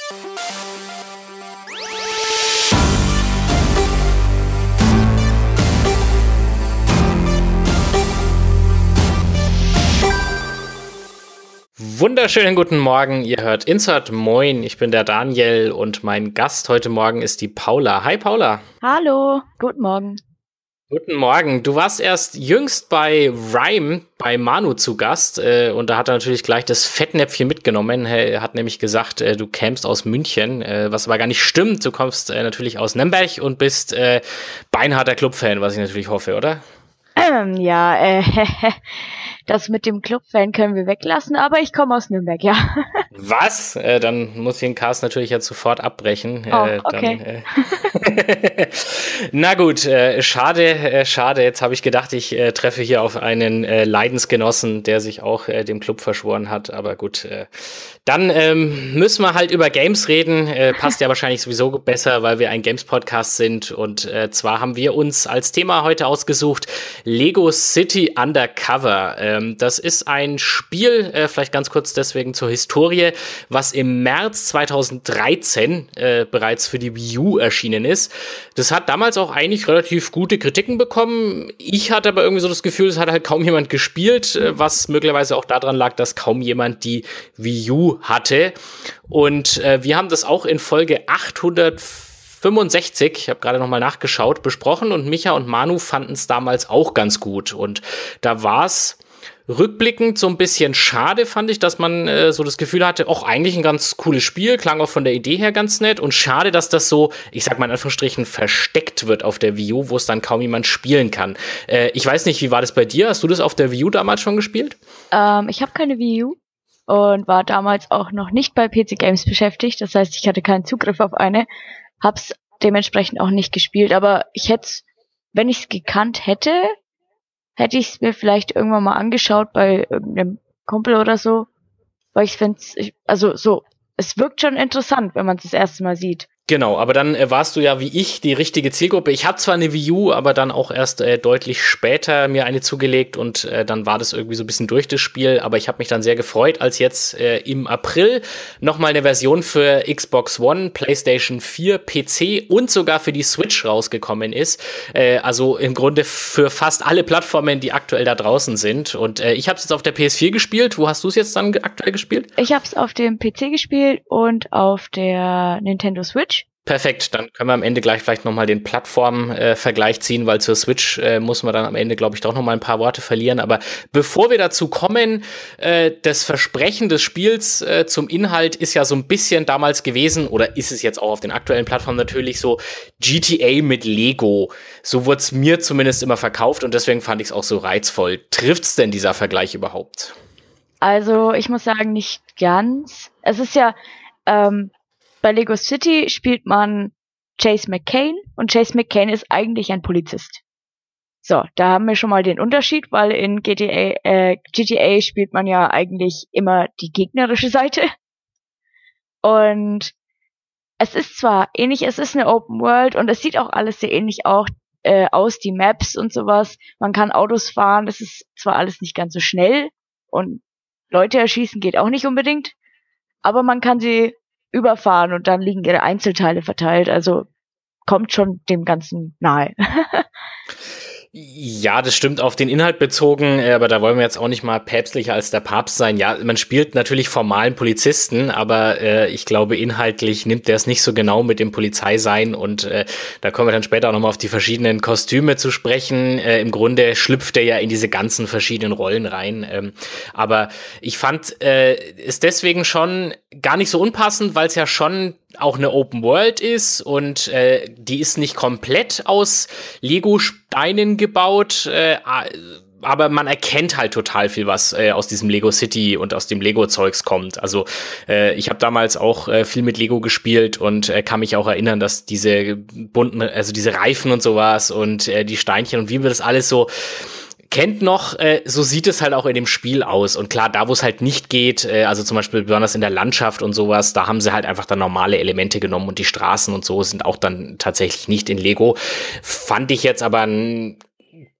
Wunderschönen guten Morgen, ihr hört Insert Moin, ich bin der Daniel und mein Gast heute Morgen ist die Paula. Hi Paula. Hallo, guten Morgen. Guten Morgen, du warst erst jüngst bei Rhyme, bei Manu zu Gast und da hat er natürlich gleich das Fettnäpfchen mitgenommen. Er hat nämlich gesagt, du kämst aus München, was aber gar nicht stimmt. Du kommst natürlich aus Nürnberg und bist beinharter Clubfan, was ich natürlich hoffe, oder? Das mit dem Clubfan können wir weglassen, aber ich komme aus Nürnberg, ja. Was? Dann muss ich den Cast natürlich jetzt sofort abbrechen. Okay. Na gut, schade. Jetzt habe ich gedacht, ich treffe hier auf einen Leidensgenossen, der sich auch dem Club verschworen hat. Aber gut, dann müssen wir halt über Games reden. Passt ja wahrscheinlich sowieso besser, weil wir ein Games-Podcast sind. Und zwar haben wir uns als Thema heute ausgesucht Lego City Undercover. Das ist ein Spiel, vielleicht ganz kurz deswegen zur Historie, was im März 2013 bereits für die Wii U erschienen ist. Das hat damals auch eigentlich relativ gute Kritiken bekommen. Ich hatte aber irgendwie so das Gefühl, es hat halt kaum jemand gespielt, was möglicherweise auch daran lag, dass kaum jemand die Wii U hatte. Und wir haben das auch in Folge 865, ich habe gerade nochmal nachgeschaut, besprochen und Micha und Manu fanden es damals auch ganz gut. Und da war es rückblickend so ein bisschen schade, fand ich, dass man so das Gefühl hatte, auch eigentlich ein ganz cooles Spiel, klang auch von der Idee her ganz nett und schade, dass das so, ich sag mal in Anführungsstrichen, versteckt wird auf der Wii U, wo es dann kaum jemand spielen kann. Ich weiß nicht, wie war das bei dir? Hast du das auf der Wii U damals schon gespielt? Ich habe keine Wii U und war damals auch noch nicht bei PC Games beschäftigt, das heißt, ich hatte keinen Zugriff auf eine, hab's dementsprechend auch nicht gespielt, aber ich hätte es, wenn ich es gekannt hätte ich es mir vielleicht irgendwann mal angeschaut bei irgendeinem Kumpel oder so, weil ich finde es wirkt schon interessant, wenn man es das erste Mal sieht. Genau, aber dann warst du ja wie ich die richtige Zielgruppe. Ich habe zwar eine Wii U, aber dann auch erst deutlich später mir eine zugelegt und dann war das irgendwie so ein bisschen durch das Spiel. Aber ich habe mich dann sehr gefreut, als jetzt im April nochmal eine Version für Xbox One, PlayStation 4, PC und sogar für die Switch rausgekommen ist. Also im Grunde für fast alle Plattformen, die aktuell da draußen sind. Und ich habe es jetzt auf der PS4 gespielt. Wo hast du es jetzt dann aktuell gespielt? Ich habe es auf dem PC gespielt und auf der Nintendo Switch. Perfekt, dann können wir am Ende gleich vielleicht nochmal den Plattformvergleich ziehen, weil zur Switch muss man dann am Ende, glaube ich, doch nochmal ein paar Worte verlieren. Aber bevor wir dazu kommen, das Versprechen des Spiels zum Inhalt ist ja so ein bisschen damals gewesen, oder ist es jetzt auch auf den aktuellen Plattformen natürlich so, GTA mit Lego. So wurde es mir zumindest immer verkauft und deswegen fand ich es auch so reizvoll. Trifft's denn dieser Vergleich überhaupt? Also ich muss sagen, nicht ganz. Es ist ja bei Lego City spielt man Chase McCain und Chase McCain ist eigentlich ein Polizist. So, da haben wir schon mal den Unterschied, weil in GTA spielt man ja eigentlich immer die gegnerische Seite. Und es ist zwar ähnlich, es ist eine Open World und es sieht auch alles sehr ähnlich aus, die Maps und sowas. Man kann Autos fahren, das ist zwar alles nicht ganz so schnell und Leute erschießen geht auch nicht unbedingt, aber man kann sie überfahren und dann liegen ihre Einzelteile verteilt, also kommt schon dem Ganzen nahe. Ja, das stimmt auf den Inhalt bezogen, aber da wollen wir jetzt auch nicht mal päpstlicher als der Papst sein. Ja, man spielt natürlich formalen Polizisten, aber ich glaube, inhaltlich nimmt der es nicht so genau mit dem Polizeisein und da kommen wir dann später auch nochmal auf die verschiedenen Kostüme zu sprechen. Im Grunde schlüpft er ja in diese ganzen verschiedenen Rollen rein. Aber ich fand es deswegen schon gar nicht so unpassend, weil es ja schon auch eine Open World ist und die ist nicht komplett aus Lego-Steinen gebaut, aber man erkennt halt total viel, was aus diesem Lego City und aus dem Lego-Zeugs kommt. Also ich habe damals auch viel mit Lego gespielt und kann mich auch erinnern, dass diese bunten, also diese Reifen und sowas und die Steinchen und wie wir das alles so kennt noch, so sieht es halt auch in dem Spiel aus. Und klar, da wo es halt nicht geht, also zum Beispiel besonders in der Landschaft und sowas, da haben sie halt einfach dann normale Elemente genommen und die Straßen und so sind auch dann tatsächlich nicht in Lego. Fand ich jetzt aber ein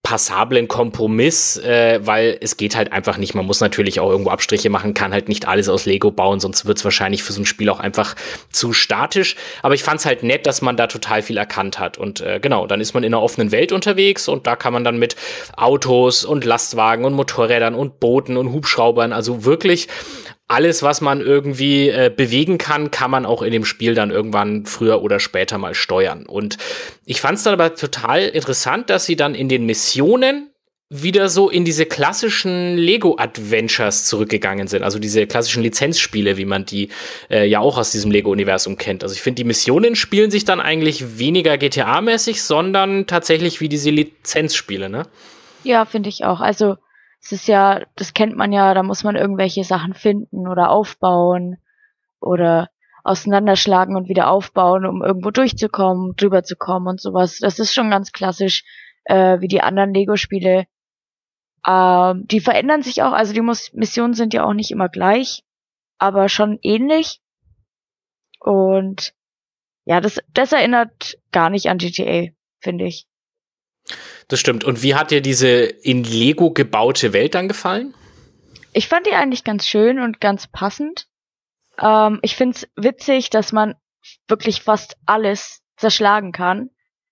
passablen Kompromiss, weil es geht halt einfach nicht. Man muss natürlich auch irgendwo Abstriche machen, kann halt nicht alles aus Lego bauen, sonst wird es wahrscheinlich für so ein Spiel auch einfach zu statisch. Aber ich fand es halt nett, dass man da total viel erkannt hat. Und genau, dann ist man in einer offenen Welt unterwegs und da kann man dann mit Autos und Lastwagen und Motorrädern und Booten und Hubschraubern, also wirklich alles, was man irgendwie bewegen kann, kann man auch in dem Spiel dann irgendwann früher oder später mal steuern. Und ich fand es dann aber total interessant, dass sie dann in den Missionen wieder so in diese klassischen Lego-Adventures zurückgegangen sind. Also diese klassischen Lizenzspiele, wie man die ja auch aus diesem Lego-Universum kennt. Also ich finde, die Missionen spielen sich dann eigentlich weniger GTA-mäßig, sondern tatsächlich wie diese Lizenzspiele, ne? Ja, finde ich auch. Also es ist ja, das kennt man ja, da muss man irgendwelche Sachen finden oder aufbauen oder auseinanderschlagen und wieder aufbauen, um irgendwo durchzukommen, drüber zu kommen und sowas. Das ist schon ganz klassisch, wie die anderen Lego-Spiele. Die verändern sich auch, also die Missionen sind ja auch nicht immer gleich, aber schon ähnlich. Und ja, das erinnert gar nicht an GTA, finde ich. Das stimmt. Und wie hat dir diese in Lego gebaute Welt dann gefallen? Ich fand die eigentlich ganz schön und ganz passend. Ich find's witzig, dass man wirklich fast alles zerschlagen kann.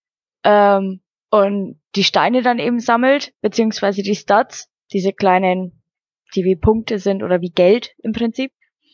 Und die Steine dann eben sammelt, beziehungsweise die Stats, diese kleinen, die wie Punkte sind oder wie Geld im Prinzip.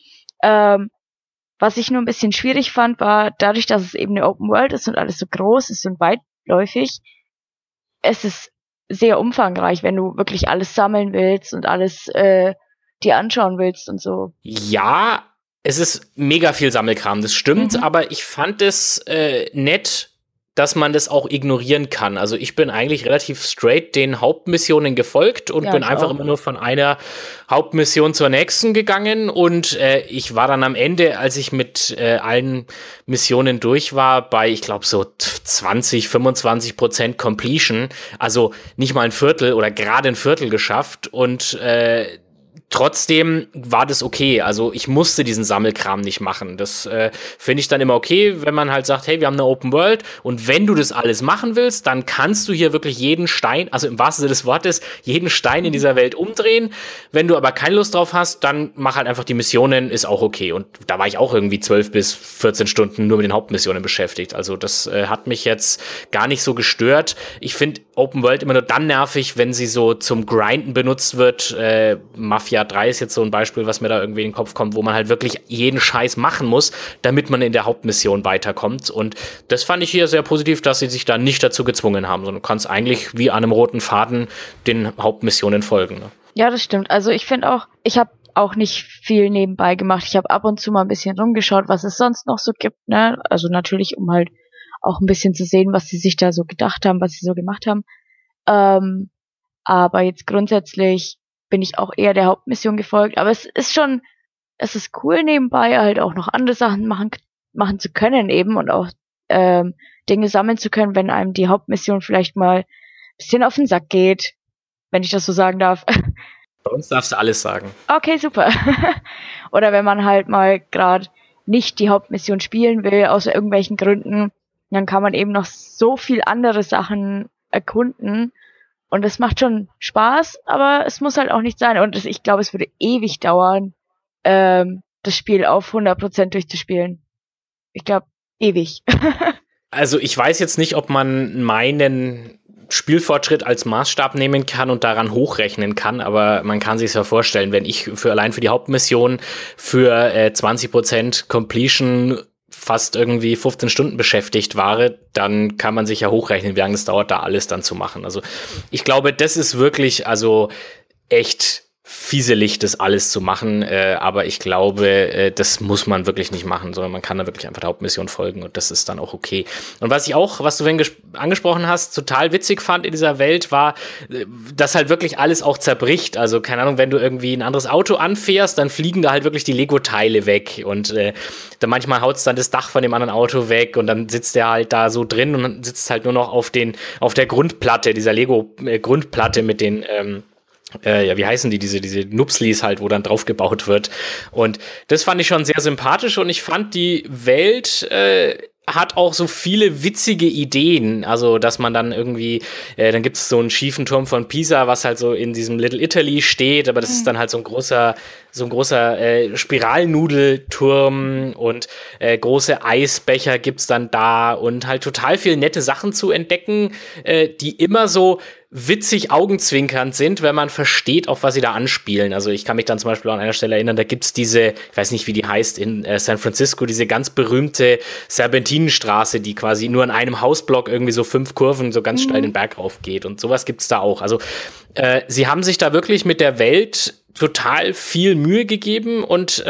Was ich nur ein bisschen schwierig fand, war dadurch, dass es eben eine Open World ist und alles so groß ist und weitläufig, es ist sehr umfangreich, wenn du wirklich alles sammeln willst und alles dir anschauen willst und so. Ja, es ist mega viel Sammelkram, das stimmt, aber ich fand es nett, dass man das auch ignorieren kann. Also ich bin eigentlich relativ straight den Hauptmissionen gefolgt und bin einfach immer nur von einer Hauptmission zur nächsten gegangen und ich war dann am Ende, als ich mit allen Missionen durch war, bei, ich glaube, so 20-25% Completion, also nicht mal ein Viertel oder gerade ein Viertel geschafft und trotzdem war das okay. Also ich musste diesen Sammelkram nicht machen. Das finde ich dann immer okay, wenn man halt sagt, hey, wir haben eine Open World und wenn du das alles machen willst, dann kannst du hier wirklich jeden Stein, also im wahrsten Sinne des Wortes, jeden Stein in dieser Welt umdrehen. Wenn du aber keine Lust drauf hast, dann mach halt einfach die Missionen, ist auch okay. Und da war ich auch irgendwie 12 bis 14 Stunden nur mit den Hauptmissionen beschäftigt. Also das hat mich jetzt gar nicht so gestört. Ich finde Open World immer nur dann nervig, wenn sie so zum Grinden benutzt wird. Mafia 3 ist jetzt so ein Beispiel, was mir da irgendwie in den Kopf kommt, wo man halt wirklich jeden Scheiß machen muss, damit man in der Hauptmission weiterkommt. Und das fand ich hier sehr positiv, dass sie sich da nicht dazu gezwungen haben, sondern du kannst eigentlich wie an einem roten Faden den Hauptmissionen folgen. Ne? Ja, das stimmt. Also ich finde auch, ich habe auch nicht viel nebenbei gemacht. Ich habe ab und zu mal ein bisschen rumgeschaut, was es sonst noch so gibt. Ne? Also natürlich, um halt auch ein bisschen zu sehen, was sie sich da so gedacht haben, was sie so gemacht haben. Aber jetzt grundsätzlich bin ich auch eher der Hauptmission gefolgt. Aber es ist cool nebenbei halt auch noch andere Sachen machen zu können eben und auch Dinge sammeln zu können, wenn einem die Hauptmission vielleicht mal ein bisschen auf den Sack geht, wenn ich das so sagen darf. Bei uns darfst du alles sagen. Okay, super. Oder wenn man halt mal gerade nicht die Hauptmission spielen will, aus irgendwelchen Gründen, dann kann man eben noch so viel andere Sachen erkunden. Und es macht schon Spaß, aber es muss halt auch nicht sein. Und ich glaube, es würde ewig dauern, das Spiel auf 100% durchzuspielen. Ich glaube, ewig. Also ich weiß jetzt nicht, ob man meinen Spielfortschritt als Maßstab nehmen kann und daran hochrechnen kann, aber man kann sich ja vorstellen, wenn ich allein für die Hauptmission für 20% Completion fast irgendwie 15 Stunden beschäftigt war, dann kann man sich ja hochrechnen, wie lange es dauert, da alles dann zu machen. Also ich glaube, das ist wirklich also echt fieselig, das alles zu machen, aber ich glaube, das muss man wirklich nicht machen, sondern man kann da wirklich einfach der Hauptmission folgen und das ist dann auch okay. Und was du vorhin angesprochen hast, total witzig fand in dieser Welt, war, dass halt wirklich alles auch zerbricht. Also keine Ahnung, wenn du irgendwie ein anderes Auto anfährst, dann fliegen da halt wirklich die Lego-Teile weg und dann manchmal haut es dann das Dach von dem anderen Auto weg und dann sitzt der halt da so drin und sitzt halt nur noch auf der Grundplatte, dieser Lego-Grundplatte mit den wie heißen die, diese Nupslis halt, wo dann drauf gebaut wird. Und das fand ich schon sehr sympathisch und ich fand die Welt hat auch so viele witzige Ideen, also dass man dann irgendwie, dann gibt es so einen schiefen Turm von Pisa, was halt so in diesem Little Italy steht, aber das ist dann halt so ein großer Spiralnudelturm und große Eisbecher gibt's dann da und halt total viel nette Sachen zu entdecken, die immer so witzig augenzwinkernd sind, wenn man versteht, auf was sie da anspielen. Also ich kann mich dann zum Beispiel an einer Stelle erinnern, da gibt's diese, ich weiß nicht, wie die heißt, in San Francisco, diese ganz berühmte Serpentinenstraße, die quasi nur in einem Hausblock irgendwie so 5 Kurven so ganz steil den Berg rauf geht. Und sowas gibt's da auch. Also sie haben sich da wirklich mit der Welt total viel Mühe gegeben und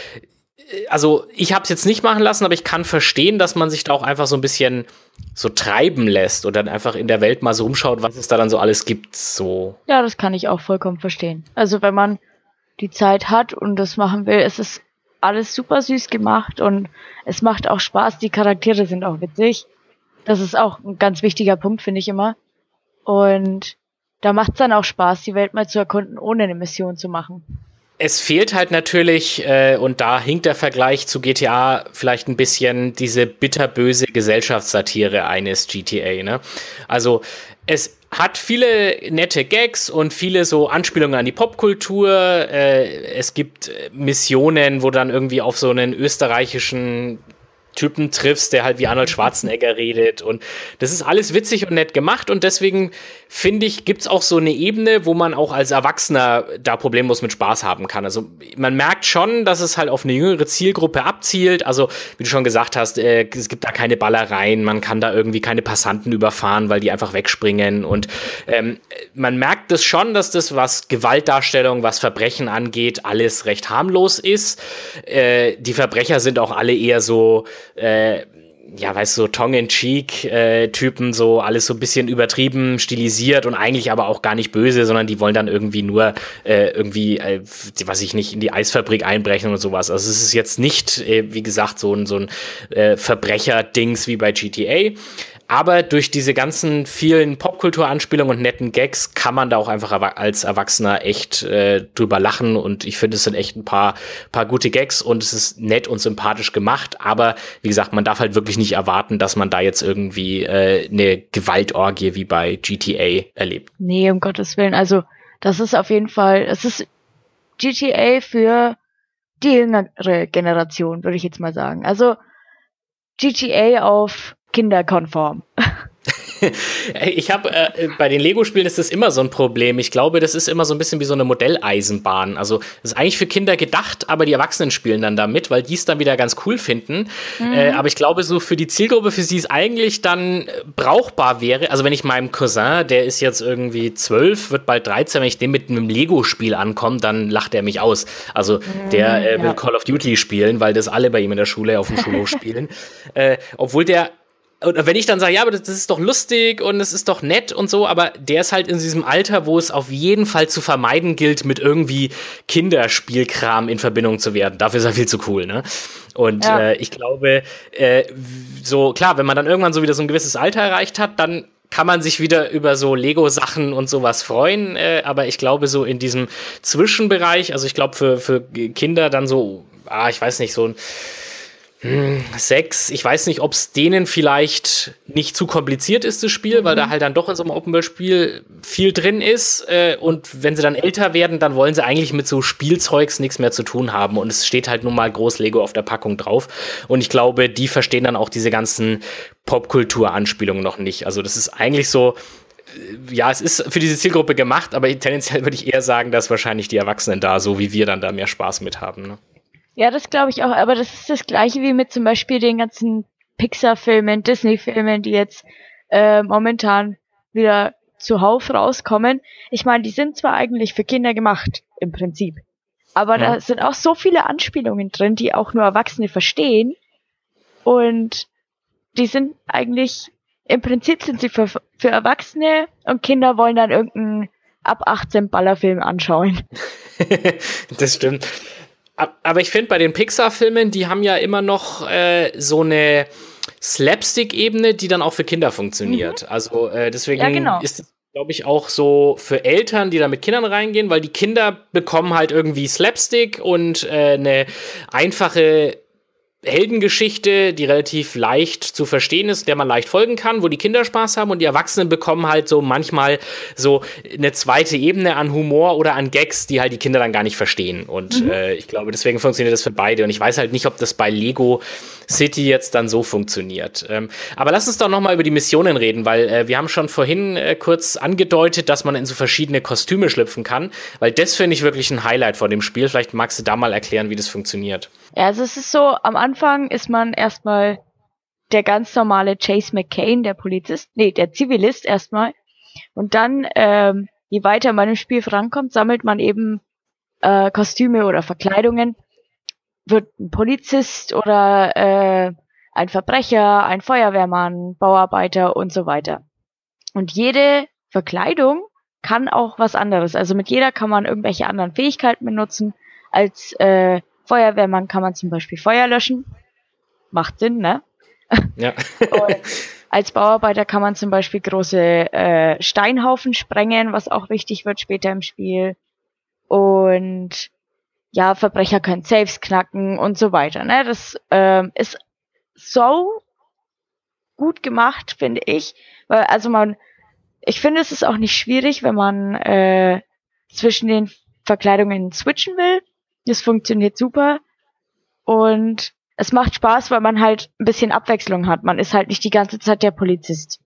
also ich habe es jetzt nicht machen lassen, aber ich kann verstehen, dass man sich da auch einfach so ein bisschen so treiben lässt und dann einfach in der Welt mal so rumschaut, was es da dann so alles gibt. So. Ja, das kann ich auch vollkommen verstehen. Also wenn man die Zeit hat und das machen will, es ist alles super süß gemacht und es macht auch Spaß. Die Charaktere sind auch witzig. Das ist auch ein ganz wichtiger Punkt, finde ich immer. Und da macht es dann auch Spaß, die Welt mal zu erkunden, ohne eine Mission zu machen. Es fehlt halt natürlich, und da hinkt der Vergleich zu GTA vielleicht ein bisschen, diese bitterböse Gesellschaftssatire eines GTA, ne? Also es hat viele nette Gags und viele so Anspielungen an die Popkultur. Es gibt Missionen, wo dann irgendwie auf so einen österreichischen Typen triffst, der halt wie Arnold Schwarzenegger redet und das ist alles witzig und nett gemacht und deswegen finde ich, gibt's auch so eine Ebene, wo man auch als Erwachsener da problemlos mit Spaß haben kann. Also man merkt schon, dass es halt auf eine jüngere Zielgruppe abzielt, also wie du schon gesagt hast, es gibt da keine Ballereien, man kann da irgendwie keine Passanten überfahren, weil die einfach wegspringen und man merkt das schon, dass das, was Gewaltdarstellung, was Verbrechen angeht, alles recht harmlos ist. Die Verbrecher sind auch alle eher so ja, weißt du, so Tongue-in-cheek-Typen, so alles so ein bisschen übertrieben, stilisiert und eigentlich aber auch gar nicht böse, sondern die wollen dann irgendwie nur was ich nicht, in die Eisfabrik einbrechen und sowas. Also es ist jetzt nicht, wie gesagt, so ein Verbrecher-Dings wie bei GTA. Aber durch diese ganzen vielen Popkultur-Anspielungen und netten Gags kann man da auch einfach als Erwachsener echt drüber lachen. Und ich finde, es sind echt ein paar gute Gags und es ist nett und sympathisch gemacht. Aber wie gesagt, man darf halt wirklich nicht erwarten, dass man da jetzt irgendwie eine Gewaltorgie wie bei GTA erlebt. Nee, um Gottes Willen. Also das ist auf jeden Fall, es ist GTA für die jüngere Generation, würde ich jetzt mal sagen. Also GTA auf kinderkonform. Ich habe bei den Lego-Spielen ist das immer so ein Problem. Ich glaube, das ist immer so ein bisschen wie so eine Modelleisenbahn. Also das ist eigentlich für Kinder gedacht, aber die Erwachsenen spielen dann damit, weil die es dann wieder ganz cool finden. Aber ich glaube, so für die Zielgruppe, für sie es eigentlich dann brauchbar wäre, also wenn ich meinem Cousin, der ist jetzt irgendwie 12, wird bald 13, wenn ich dem mit einem Lego-Spiel ankomme, dann lacht er mich aus. Also der will Call of Duty spielen, weil das alle bei ihm in der Schule auf dem Schulhof spielen. Obwohl der und wenn ich dann sage, ja, aber das ist doch lustig und es ist doch nett und so, aber der ist halt in diesem Alter, wo es auf jeden Fall zu vermeiden gilt, mit irgendwie Kinderspielkram in Verbindung zu werden. Dafür ist er viel zu cool, ne? Und ich glaube, so klar, wenn man dann irgendwann so wieder so ein gewisses Alter erreicht hat, dann kann man sich wieder über so Lego-Sachen und sowas freuen, aber ich glaube so in diesem Zwischenbereich, also ich glaube für Kinder dann so, ich weiß nicht, so ein 6, ich weiß nicht, ob es denen vielleicht nicht zu kompliziert ist, das Spiel, weil da halt dann doch in so einem Open-World-Spiel viel drin ist und wenn sie dann älter werden, dann wollen sie eigentlich mit so Spielzeugs nichts mehr zu tun haben und es steht halt nun mal groß Lego auf der Packung drauf und ich glaube, die verstehen dann auch diese ganzen Popkultur-Anspielungen noch nicht. Also das ist eigentlich so, ja, es ist für diese Zielgruppe gemacht, aber tendenziell würde ich eher sagen, dass wahrscheinlich die Erwachsenen da, so wie wir, dann da mehr Spaß mit haben, ne? Ja, das glaube ich auch, aber das ist das Gleiche wie mit zum Beispiel den ganzen Pixar-Filmen, Disney-Filmen, die jetzt momentan wieder zuhauf rauskommen. Ich meine, die sind zwar eigentlich für Kinder gemacht, im Prinzip, aber da sind auch so viele Anspielungen drin, die auch nur Erwachsene verstehen und die sind eigentlich, im Prinzip sind sie für Erwachsene und Kinder wollen dann irgendeinen ab 18 Ballerfilm anschauen. Das stimmt. Aber ich finde, bei den Pixar-Filmen, die haben ja immer noch so eine Slapstick-Ebene, die dann auch für Kinder funktioniert. Also deswegen ist es, glaube ich, auch so für Eltern, die da mit Kindern reingehen, weil die Kinder bekommen halt irgendwie Slapstick und eine einfache Heldengeschichte, die relativ leicht zu verstehen ist, der man leicht folgen kann, wo die Kinder Spaß haben und die Erwachsenen bekommen halt so manchmal so eine zweite Ebene an Humor oder an Gags, die halt die Kinder dann gar nicht verstehen. Und ich glaube, deswegen funktioniert das für beide. Und ich weiß halt nicht, ob das bei Lego City jetzt dann so funktioniert. Aber lass uns doch noch mal über die Missionen reden, weil wir haben schon vorhin kurz angedeutet, dass man in so verschiedene Kostüme schlüpfen kann, weil das finde ich wirklich ein Highlight von dem Spiel. Vielleicht magst du da mal erklären, wie das funktioniert. Ja, also es ist so, am Anfang ist man erstmal der ganz normale Chase McCain, der Zivilist erstmal. Und dann, je weiter man im Spiel vorankommt, sammelt man eben Kostüme oder Verkleidungen. Wird ein Polizist oder ein Verbrecher, ein Feuerwehrmann, Bauarbeiter und so weiter. Und jede Verkleidung kann auch was anderes. Also mit jeder kann man irgendwelche anderen Fähigkeiten benutzen. Als Feuerwehrmann kann man zum Beispiel Feuer löschen. Macht Sinn, ne? Ja. Und als Bauarbeiter kann man zum Beispiel große Steinhaufen sprengen, was auch wichtig wird später im Spiel. Und ja, Verbrecher können Safes knacken und so weiter. Ne? Das ist so gut gemacht, finde ich. Weil, ich finde, es ist auch nicht schwierig, wenn man zwischen den Verkleidungen switchen will. Das funktioniert super. Und es macht Spaß, weil man halt ein bisschen Abwechslung hat. Man ist halt nicht die ganze Zeit der Polizist.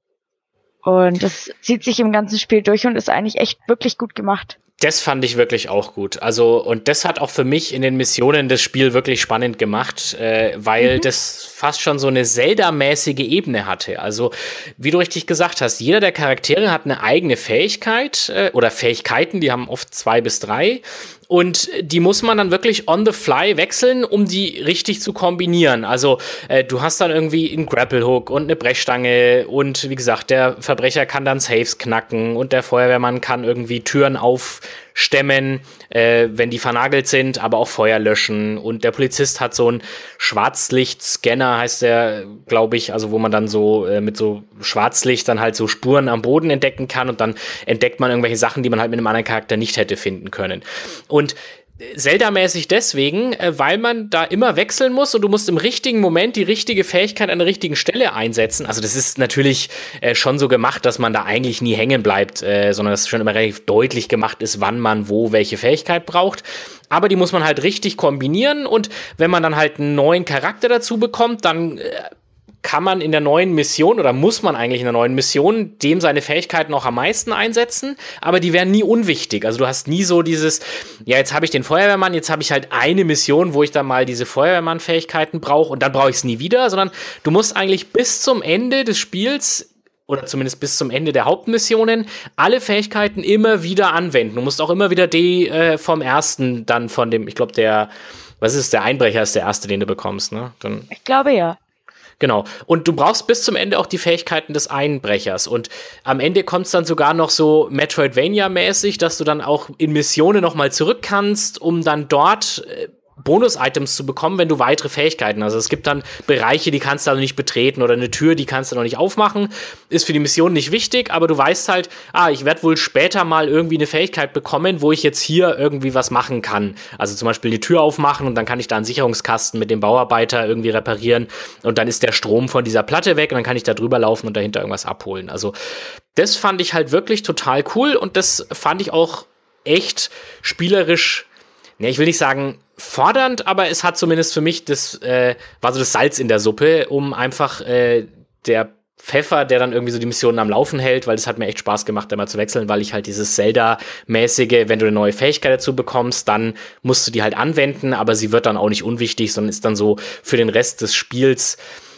Und das zieht sich im ganzen Spiel durch und ist eigentlich echt wirklich gut gemacht. Das fand ich wirklich auch gut. Also, und das hat auch für mich in den Missionen das Spiel wirklich spannend gemacht, weil das fast schon so eine Zelda-mäßige Ebene hatte. Also, wie du richtig gesagt hast, jeder der Charaktere hat eine eigene Fähigkeit oder Fähigkeiten, die haben oft 2 bis 3. Und die muss man dann wirklich on the fly wechseln, um die richtig zu kombinieren. Also du hast dann irgendwie einen Grapple-Hook und eine Brechstange und wie gesagt, der Verbrecher kann dann Safes knacken und der Feuerwehrmann kann irgendwie Türen aufstemmen, wenn die vernagelt sind, aber auch Feuer löschen. Und der Polizist hat so einen Schwarzlichtscanner, heißt der, glaube ich, also wo man dann so mit so Schwarzlicht dann halt so Spuren am Boden entdecken kann und dann entdeckt man irgendwelche Sachen, die man halt mit einem anderen Charakter nicht hätte finden können. Und Zelda-mäßig deswegen, weil man da immer wechseln muss und du musst im richtigen Moment die richtige Fähigkeit an der richtigen Stelle einsetzen. Also das ist natürlich schon so gemacht, dass man da eigentlich nie hängen bleibt, sondern dass schon immer relativ deutlich gemacht ist, wann man wo welche Fähigkeit braucht. Aber die muss man halt richtig kombinieren und wenn man dann halt einen neuen Charakter dazu bekommt, dann kann man in der neuen Mission oder muss man eigentlich in der neuen Mission dem seine Fähigkeiten auch am meisten einsetzen, aber die werden nie unwichtig. Also du hast nie so dieses, ja, jetzt habe ich den Feuerwehrmann, jetzt habe ich halt eine Mission, wo ich dann mal diese Feuerwehrmann-Fähigkeiten brauche und dann brauche ich es nie wieder, sondern du musst eigentlich bis zum Ende des Spiels oder zumindest bis zum Ende der Hauptmissionen alle Fähigkeiten immer wieder anwenden. Du musst auch immer wieder die vom ersten dann von dem, ich glaube der Einbrecher ist der erste, den du bekommst, ne? Dann Ich glaube ja. Genau. Und du brauchst bis zum Ende auch die Fähigkeiten des Einbrechers. Und am Ende kommt es dann sogar noch so Metroidvania-mäßig, dass du dann auch in Missionen nochmal zurück kannst, um dann dort Bonus-Items zu bekommen, wenn du weitere Fähigkeiten hast. Also es gibt dann Bereiche, die kannst du also nicht betreten oder eine Tür, die kannst du noch nicht aufmachen. Ist für die Mission nicht wichtig, aber du weißt halt, ich werde wohl später mal irgendwie eine Fähigkeit bekommen, wo ich jetzt hier irgendwie was machen kann. Also zum Beispiel eine Tür aufmachen und dann kann ich da einen Sicherungskasten mit dem Bauarbeiter irgendwie reparieren und dann ist der Strom von dieser Platte weg und dann kann ich da drüber laufen und dahinter irgendwas abholen. Also das fand ich halt wirklich total cool und das fand ich auch echt spielerisch, ich will nicht sagen fordernd, aber es hat zumindest für mich war so das Salz in der Suppe, um einfach der Pfeffer, der dann irgendwie so die Missionen am Laufen hält, weil es hat mir echt Spaß gemacht, da mal zu wechseln, weil ich halt dieses Zelda-mäßige, wenn du eine neue Fähigkeit dazu bekommst, dann musst du die halt anwenden, aber sie wird dann auch nicht unwichtig, sondern ist dann so für den Rest des Spiels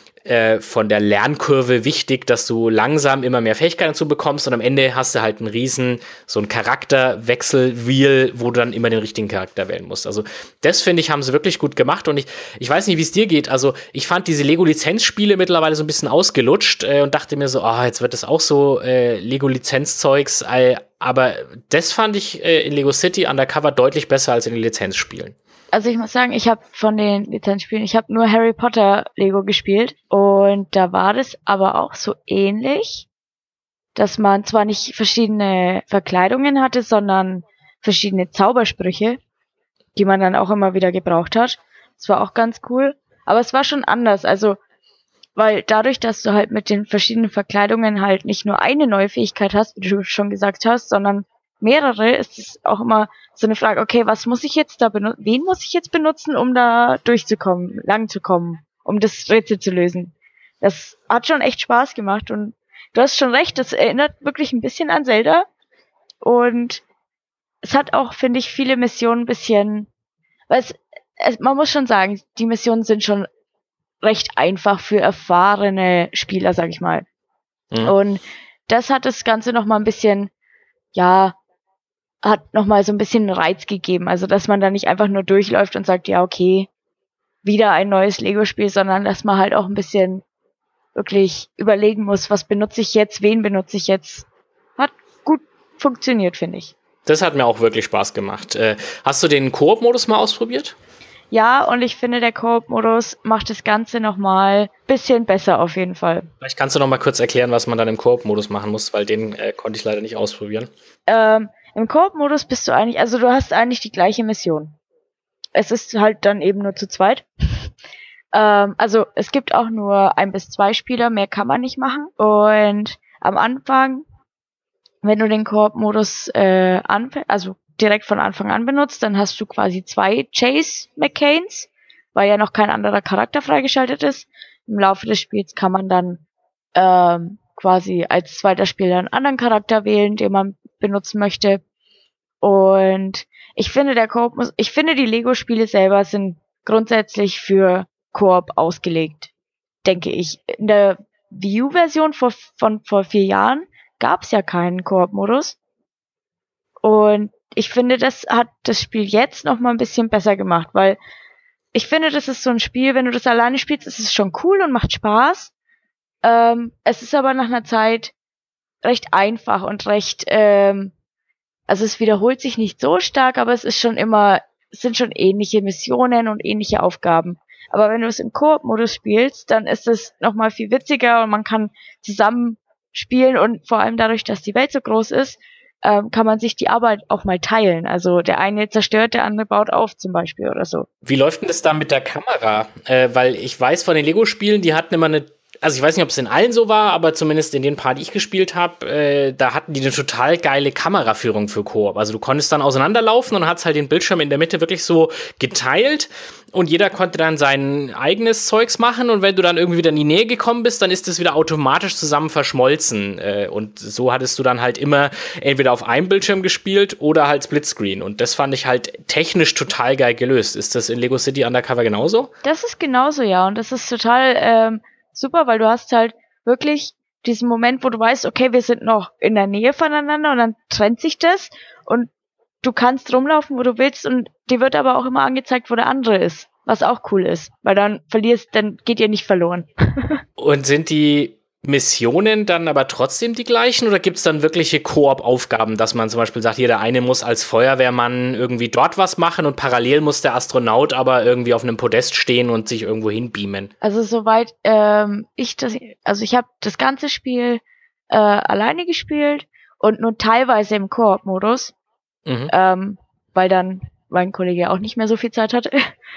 von der Lernkurve wichtig, dass du langsam immer mehr Fähigkeiten dazu bekommst und am Ende hast du halt so ein Charakterwechsel-Wheel, wo du dann immer den richtigen Charakter wählen musst. Also das, finde ich, haben sie wirklich gut gemacht und ich weiß nicht, wie es dir geht, also ich fand diese Lego-Lizenzspiele mittlerweile so ein bisschen ausgelutscht und dachte mir so, jetzt wird das auch so Lego-Lizenzzeugs, aber das fand ich in Lego City Undercover deutlich besser als in den Lizenzspielen. Also ich muss sagen, ich habe von den Lizenzspielen, ich habe nur Harry Potter Lego gespielt und da war das aber auch so ähnlich, dass man zwar nicht verschiedene Verkleidungen hatte, sondern verschiedene Zaubersprüche, die man dann auch immer wieder gebraucht hat. Das war auch ganz cool. Aber es war schon anders, also, weil dadurch, dass du halt mit den verschiedenen Verkleidungen halt nicht nur eine neue Fähigkeit hast, wie du schon gesagt hast, sondern mehrere, ist es auch immer so eine Frage, okay, was muss ich jetzt da benutzen, wen muss ich jetzt benutzen, um da durchzukommen, lang zu kommen, um das Rätsel zu lösen. Das hat schon echt Spaß gemacht und du hast schon recht, das erinnert wirklich ein bisschen an Zelda und es hat auch, finde ich, viele Missionen ein bisschen, weil man muss schon sagen, die Missionen sind schon recht einfach für erfahrene Spieler, sag ich mal. Mhm. Und das hat das Ganze nochmal ein bisschen, ja, hat nochmal so ein bisschen Reiz gegeben. Also, dass man da nicht einfach nur durchläuft und sagt, ja, okay, wieder ein neues Lego-Spiel, sondern dass man halt auch ein bisschen wirklich überlegen muss, was benutze ich jetzt, wen benutze ich jetzt. Hat gut funktioniert, finde ich. Das hat mir auch wirklich Spaß gemacht. Hast du den Koop-Modus mal ausprobiert? Ja, und ich finde, der Koop-Modus macht das Ganze nochmal ein bisschen besser auf jeden Fall. Vielleicht kannst du noch mal kurz erklären, was man dann im Koop-Modus machen muss, weil den konnte ich leider nicht ausprobieren. Im Koop-Modus bist du eigentlich, also du hast eigentlich die gleiche Mission. Es ist halt dann eben nur zu zweit. Also es gibt auch nur 1 bis 2 Spieler, mehr kann man nicht machen. Und am Anfang, wenn du den Koop-Modus also direkt von Anfang an benutzt, dann hast du quasi 2 Chase McCains, weil ja noch kein anderer Charakter freigeschaltet ist. Im Laufe des Spiels kann man dann quasi als zweiter Spieler einen anderen Charakter wählen, den man benutzen möchte. Und ich finde, die Lego-Spiele selber sind grundsätzlich für Koop ausgelegt, denke ich. In der Wii U-Version von vor 4 Jahren gab es ja keinen Koop-Modus. Und ich finde, das hat das Spiel jetzt noch mal ein bisschen besser gemacht, weil ich finde, das ist so ein Spiel, wenn du das alleine spielst, ist es schon cool und macht Spaß. Es ist aber nach einer Zeit recht einfach und recht, also es wiederholt sich nicht so stark, aber es sind schon ähnliche Missionen und ähnliche Aufgaben. Aber wenn du es im Koop-Modus spielst, dann ist es nochmal viel witziger und man kann zusammen spielen und vor allem dadurch, dass die Welt so groß ist, kann man sich die Arbeit auch mal teilen. Also der eine zerstört, der andere baut auf zum Beispiel oder so. Wie läuft denn das da mit der Kamera? Weil ich weiß von den Lego-Spielen, die hatten immer also ich weiß nicht, ob es in allen so war, aber zumindest in den paar, die ich gespielt habe, da hatten die eine total geile Kameraführung für Koop. Also du konntest dann auseinanderlaufen und hast halt den Bildschirm in der Mitte wirklich so geteilt und jeder konnte dann sein eigenes Zeugs machen und wenn du dann irgendwie wieder in die Nähe gekommen bist, dann ist es wieder automatisch zusammen verschmolzen und so hattest du dann halt immer entweder auf einem Bildschirm gespielt oder halt Splitscreen und das fand ich halt technisch total geil gelöst. Ist das in Lego City Undercover genauso? Das ist genauso, ja, und das ist total super, weil du hast halt wirklich diesen Moment, wo du weißt, okay, wir sind noch in der Nähe voneinander und dann trennt sich das und du kannst rumlaufen, wo du willst und dir wird aber auch immer angezeigt, wo der andere ist, was auch cool ist, weil dann geht ihr nicht verloren. Und sind die Missionen dann aber trotzdem die gleichen oder gibt es dann wirkliche Koop-Aufgaben, dass man zum Beispiel sagt, hier der eine muss als Feuerwehrmann irgendwie dort was machen und parallel muss der Astronaut aber irgendwie auf einem Podest stehen und sich irgendwo hinbeamen? Also soweit ich habe das ganze Spiel alleine gespielt und nur teilweise im Koop-Modus, weil dann mein Kollege auch nicht mehr so viel Zeit hatte.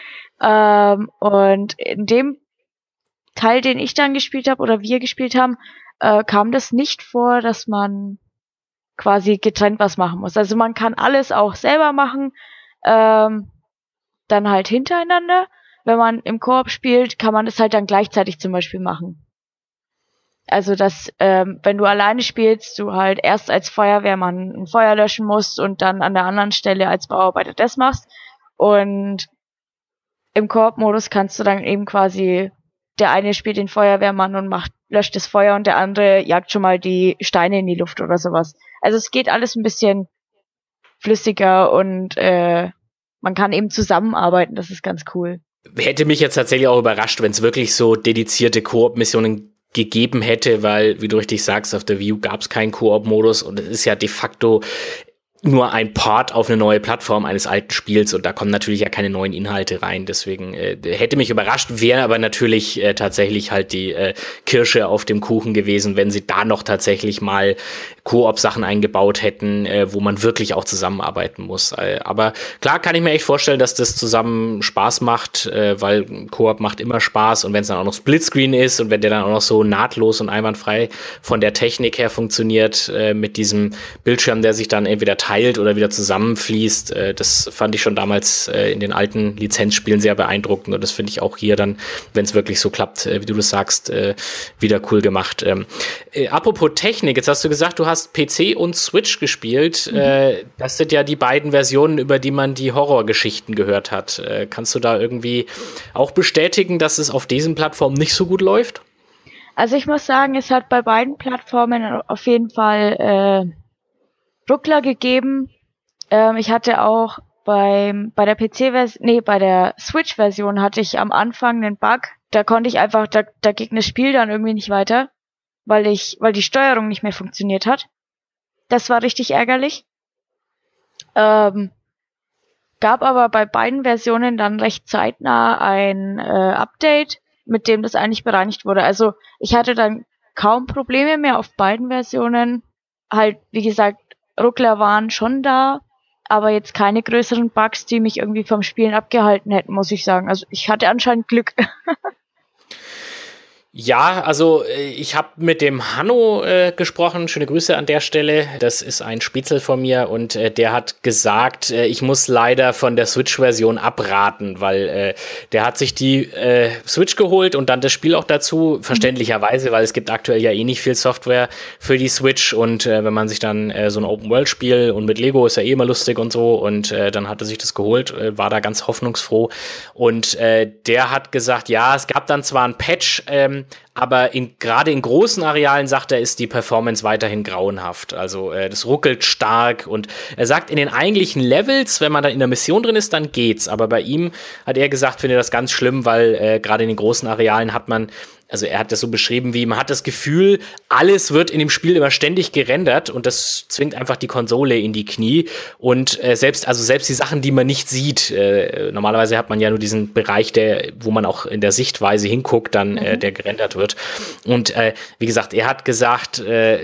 Und in dem Teil, den ich dann gespielt habe oder wir gespielt haben, kam das nicht vor, dass man quasi getrennt was machen muss. Also man kann alles auch selber machen, dann halt hintereinander. Wenn man im Koop spielt, kann man das halt dann gleichzeitig zum Beispiel machen. Also dass, wenn du alleine spielst, du halt erst als Feuerwehrmann ein Feuer löschen musst und dann an der anderen Stelle als Bauarbeiter das machst. Und im Koop-Modus kannst du dann eben quasi, der eine spielt den Feuerwehrmann und löscht das Feuer und der andere jagt schon mal die Steine in die Luft oder sowas. Also es geht alles ein bisschen flüssiger und man kann eben zusammenarbeiten, das ist ganz cool. Hätte mich jetzt tatsächlich auch überrascht, wenn es wirklich so dedizierte Koop-Missionen gegeben hätte, weil, wie du richtig sagst, auf der Wii U gab es keinen Koop-Modus und es ist ja de facto nur ein Port auf eine neue Plattform eines alten Spiels und da kommen natürlich ja keine neuen Inhalte rein. Deswegen hätte mich überrascht, wäre aber natürlich tatsächlich halt die Kirsche auf dem Kuchen gewesen, wenn sie da noch tatsächlich mal Koop-Sachen eingebaut hätten, wo man wirklich auch zusammenarbeiten muss. Aber klar kann ich mir echt vorstellen, dass das zusammen Spaß macht, weil Koop macht immer Spaß und wenn es dann auch noch Splitscreen ist und wenn der dann auch noch so nahtlos und einwandfrei von der Technik her funktioniert, mit diesem Bildschirm, der sich dann entweder teilt oder wieder zusammenfließt, das fand ich schon damals in den alten Lizenzspielen sehr beeindruckend und das finde ich auch hier dann, wenn es wirklich so klappt, wie du das sagst, wieder cool gemacht. Apropos Technik, jetzt hast du gesagt, du hast PC und Switch gespielt. Das sind ja die beiden Versionen, über die man die Horrorgeschichten gehört hat. Kannst du da irgendwie auch bestätigen, dass es auf diesen Plattformen nicht so gut läuft? Also ich muss sagen, es hat bei beiden Plattformen auf jeden Fall Ruckler gegeben. Ich hatte auch bei der bei der Switch-Version hatte ich am Anfang einen Bug. Da konnte ich einfach, da ging das Spiel dann irgendwie nicht weiter, weil die Steuerung nicht mehr funktioniert hat. Das war richtig ärgerlich. Gab aber bei beiden Versionen dann recht zeitnah ein Update, mit dem das eigentlich bereinigt wurde. Also ich hatte dann kaum Probleme mehr auf beiden Versionen. Halt, wie gesagt, Ruckler waren schon da, aber jetzt keine größeren Bugs, die mich irgendwie vom Spielen abgehalten hätten, muss ich sagen. Also ich hatte anscheinend Glück. Ja, also ich habe mit dem Hanno gesprochen, schöne Grüße an der Stelle, das ist ein Spitzel von mir und der hat gesagt, ich muss leider von der Switch-Version abraten, weil der hat sich die Switch geholt und dann das Spiel auch dazu, verständlicherweise, weil es gibt aktuell ja eh nicht viel Software für die Switch und wenn man sich dann so ein Open-World-Spiel und mit Lego ist ja eh immer lustig und so und dann hat er sich das geholt, war da ganz hoffnungsfroh und der hat gesagt, ja, es gab dann zwar ein Patch, aber gerade in großen Arealen, sagt er, ist die Performance weiterhin grauenhaft. Also das ruckelt stark und er sagt, in den eigentlichen Levels, wenn man dann in der Mission drin ist, dann geht's. Aber bei ihm hat er gesagt, finde das ganz schlimm, weil gerade in den großen Arealen hat man, also er hat das so beschrieben, wie man hat das Gefühl, alles wird in dem Spiel immer ständig gerendert und das zwingt einfach die Konsole in die Knie und selbst die Sachen, die man nicht sieht, normalerweise hat man ja nur diesen Bereich, wo man auch in der Sichtweise hinguckt, dann der gerendert wird und wie gesagt, er hat gesagt,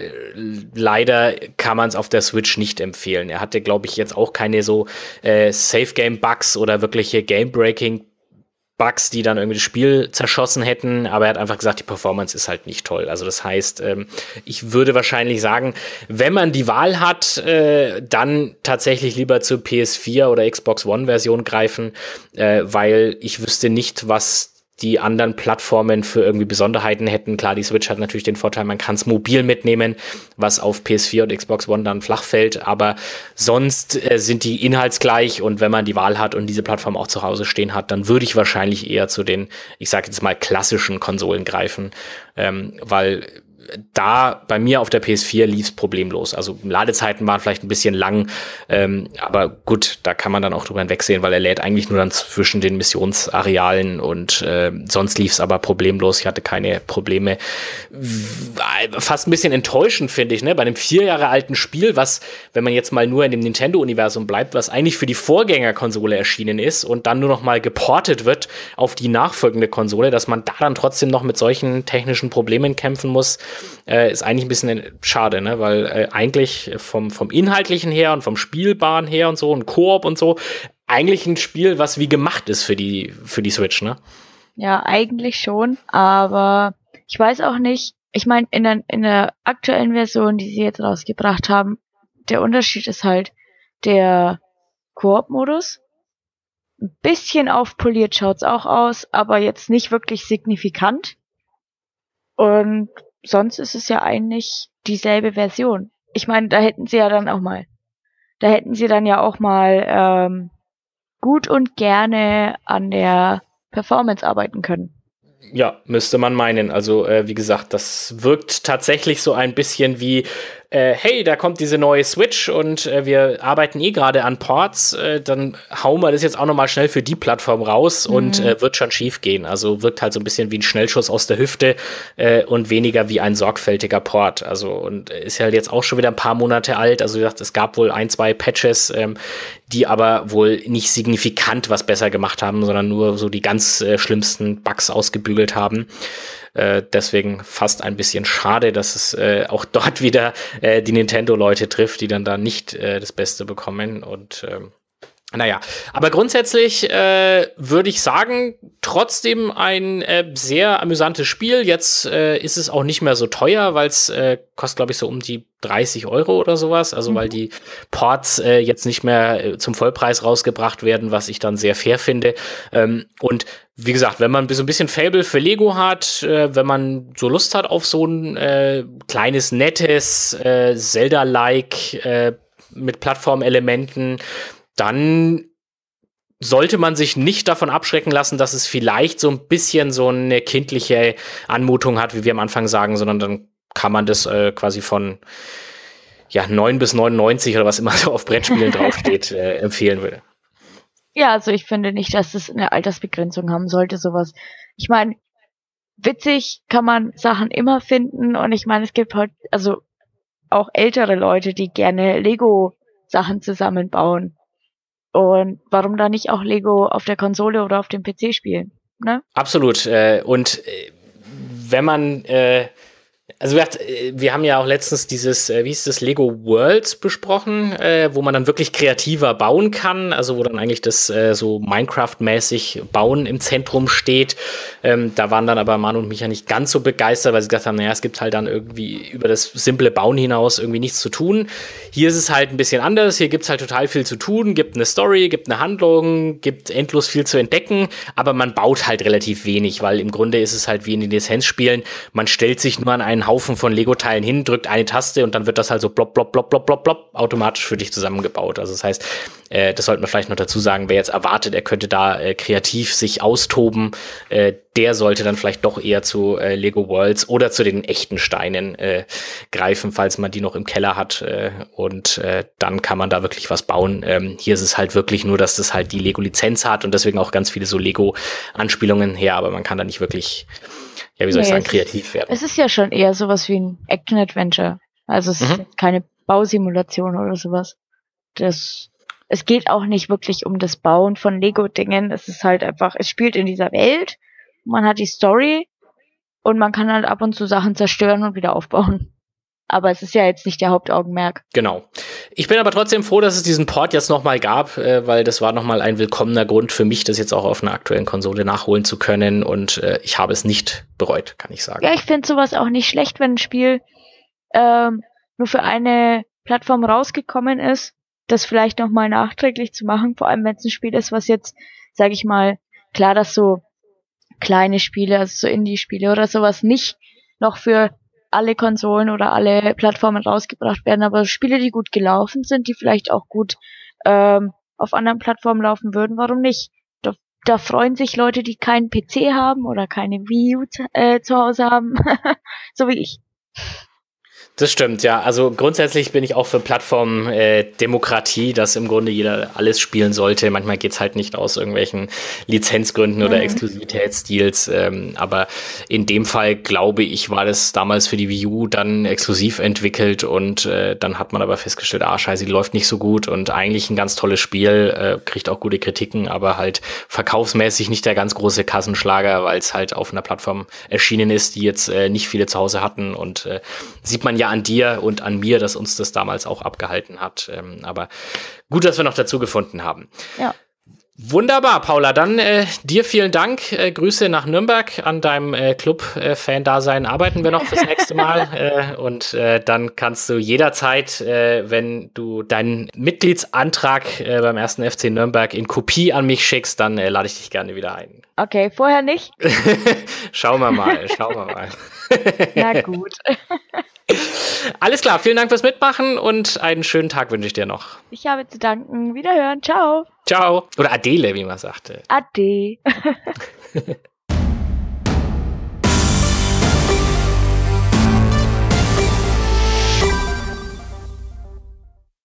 leider kann man es auf der Switch nicht empfehlen. Er hatte, glaube ich, jetzt auch keine so Safe-Game-Bugs oder wirkliche Game-Breaking Bugs, die dann irgendwie das Spiel zerschossen hätten, aber er hat einfach gesagt, die Performance ist halt nicht toll. Also das heißt, ich würde wahrscheinlich sagen, wenn man die Wahl hat, dann tatsächlich lieber zur PS4 oder Xbox One Version greifen, weil ich wüsste nicht, was die anderen Plattformen für irgendwie Besonderheiten hätten. Klar, die Switch hat natürlich den Vorteil, man kann es mobil mitnehmen, was auf PS4 und Xbox One dann flach fällt, aber sonst sind die inhaltsgleich und wenn man die Wahl hat und diese Plattform auch zu Hause stehen hat, dann würde ich wahrscheinlich eher zu den, ich sage jetzt mal, klassischen Konsolen greifen, weil da bei mir auf der PS4 lief es problemlos. Also Ladezeiten waren vielleicht ein bisschen lang, aber gut, da kann man dann auch drüber hinwegsehen, weil er lädt eigentlich nur dann zwischen den Missionsarealen und sonst lief es aber problemlos. Ich hatte keine Probleme. Fast ein bisschen enttäuschend, finde ich, ne? Bei einem 4 Jahre alten Spiel, was, wenn man jetzt mal nur in dem Nintendo-Universum bleibt, was eigentlich für die Vorgängerkonsole erschienen ist und dann nur noch mal geportet wird auf die nachfolgende Konsole, dass man da dann trotzdem noch mit solchen technischen Problemen kämpfen muss, ist eigentlich ein bisschen schade, ne? Weil eigentlich vom Inhaltlichen her und vom Spielbaren her und so und Koop und so eigentlich ein Spiel, was wie gemacht ist für die Switch, ne? Ja, eigentlich schon, aber ich weiß auch nicht, ich meine, in der aktuellen Version, die sie jetzt rausgebracht haben, der Unterschied ist halt der Koop-Modus. Ein bisschen aufpoliert schaut's auch aus, aber jetzt nicht wirklich signifikant. Und sonst ist es ja eigentlich dieselbe Version. Ich meine, da hätten sie dann ja auch mal gut und gerne an der Performance arbeiten können. Ja, müsste man meinen. Also, wie gesagt, das wirkt tatsächlich so ein bisschen wie hey, da kommt diese neue Switch und wir arbeiten gerade an Ports, dann hauen wir das jetzt auch noch mal schnell für die Plattform raus und wird schon schief gehen. Also wirkt halt so ein bisschen wie ein Schnellschuss aus der Hüfte und weniger wie ein sorgfältiger Port. Also und ist ja jetzt auch schon wieder ein paar Monate alt. Also wie gesagt, es gab wohl 1, 2 Patches, die aber wohl nicht signifikant was besser gemacht haben, sondern nur so die ganz schlimmsten Bugs ausgebügelt haben. Deswegen fast ein bisschen schade, dass es auch dort wieder die Nintendo-Leute trifft, die dann da nicht das Beste bekommen. Und naja, aber grundsätzlich würde ich sagen, trotzdem ein sehr amüsantes Spiel. Jetzt ist es auch nicht mehr so teuer, weil es kostet, glaube ich, so um die 30 Euro oder sowas. Also weil die Ports jetzt nicht mehr zum Vollpreis rausgebracht werden, was ich dann sehr fair finde. Und wie gesagt, wenn man so ein bisschen Faible für Lego hat, wenn man so Lust hat auf so ein kleines, nettes Zelda-like mit Plattformelementen, dann sollte man sich nicht davon abschrecken lassen, dass es vielleicht so ein bisschen so eine kindliche Anmutung hat, wie wir am Anfang sagen, sondern dann kann man das quasi von 9 bis 99 oder was immer so auf Brettspielen draufsteht, empfehlen würde. Ja, also ich finde nicht, dass es eine Altersbegrenzung haben sollte, sowas. Ich meine, witzig kann man Sachen immer finden und ich meine, es gibt heute also auch ältere Leute, die gerne Lego-Sachen zusammenbauen. Und warum da nicht auch Lego auf der Konsole oder auf dem PC spielen? Ne? Absolut. Und wenn man also wir haben ja auch letztens dieses, wie hieß das, Lego Worlds besprochen, wo man dann wirklich kreativer bauen kann, also wo dann eigentlich das so Minecraft-mäßig Bauen im Zentrum steht. Da waren dann aber Manu und Micha nicht ganz so begeistert, weil sie gesagt haben, naja, es gibt halt dann irgendwie über das simple Bauen hinaus irgendwie nichts zu tun. Hier ist es halt ein bisschen anders, hier gibt's halt total viel zu tun, gibt eine Story, gibt eine Handlung, gibt endlos viel zu entdecken, aber man baut halt relativ wenig, weil im Grunde ist es halt wie in den Lizenzspielen, man stellt sich nur an einen Haufen von Lego-Teilen hin, drückt eine Taste und dann wird das halt so plopp, plopp, plopp, plopp, plopp, plopp automatisch für dich zusammengebaut. Also das heißt, das sollte man vielleicht noch dazu sagen, wer jetzt erwartet, er könnte da kreativ sich austoben, der sollte dann vielleicht doch eher zu Lego Worlds oder zu den echten Steinen greifen, falls man die noch im Keller hat. Und dann kann man da wirklich was bauen. Hier ist es halt wirklich nur, dass das halt die Lego-Lizenz hat und deswegen auch ganz viele so Lego-Anspielungen her, aber man kann da nicht wirklich, ja, wie soll ich sagen, kreativ werden. Es ist ja schon eher sowas wie ein Action-Adventure. Also es ist jetzt keine Bausimulation oder sowas. Es geht auch nicht wirklich um das Bauen von Lego-Dingen. Es ist halt einfach, es spielt in dieser Welt, man hat die Story und man kann halt ab und zu Sachen zerstören und wieder aufbauen. Aber es ist ja jetzt nicht der Hauptaugenmerk. Genau. Ich bin aber trotzdem froh, dass es diesen Port jetzt nochmal gab, weil das war nochmal ein willkommener Grund für mich, das jetzt auch auf einer aktuellen Konsole nachholen zu können. Und ich habe es nicht bereut, kann ich sagen. Ja, ich finde sowas auch nicht schlecht, wenn ein Spiel nur für eine Plattform rausgekommen ist, das vielleicht nochmal nachträglich zu machen. Vor allem, wenn es ein Spiel ist, was jetzt, sage ich mal, klar, dass so kleine Spiele, also so Indie-Spiele oder sowas nicht noch für alle Konsolen oder alle Plattformen rausgebracht werden, aber Spiele, die gut gelaufen sind, die vielleicht auch gut auf anderen Plattformen laufen würden, warum nicht? Da freuen sich Leute, die keinen PC haben oder keine Wii U zu Hause haben, so wie ich. Das stimmt, ja. Also grundsätzlich bin ich auch für Plattform-Demokratie, dass im Grunde jeder alles spielen sollte. Manchmal geht's halt nicht aus irgendwelchen Lizenzgründen oder Exklusivitätsdeals. Aber in dem Fall, glaube ich, war das damals für die Wii U dann exklusiv entwickelt und dann hat man aber festgestellt, scheiße, die läuft nicht so gut und eigentlich ein ganz tolles Spiel, kriegt auch gute Kritiken, aber halt verkaufsmäßig nicht der ganz große Kassenschlager, weil es halt auf einer Plattform erschienen ist, die jetzt nicht viele zu Hause hatten und sieht man ja an dir und an mir, dass uns das damals auch abgehalten hat. Aber gut, dass wir noch dazu gefunden haben. Ja. Wunderbar, Paula. Dann dir vielen Dank. Grüße nach Nürnberg. An deinem Club-Fan-Dasein arbeiten wir noch fürs nächste Mal. Und dann kannst du jederzeit, wenn du deinen Mitgliedsantrag beim 1. FC Nürnberg in Kopie an mich schickst, dann lade ich dich gerne wieder ein. Okay, vorher nicht? Schauen wir mal. Na gut. Alles klar, vielen Dank fürs Mitmachen und einen schönen Tag wünsche ich dir noch. Ich habe zu danken. Wiederhören. Ciao. Ciao. Oder Adele, wie man sagte. Ade.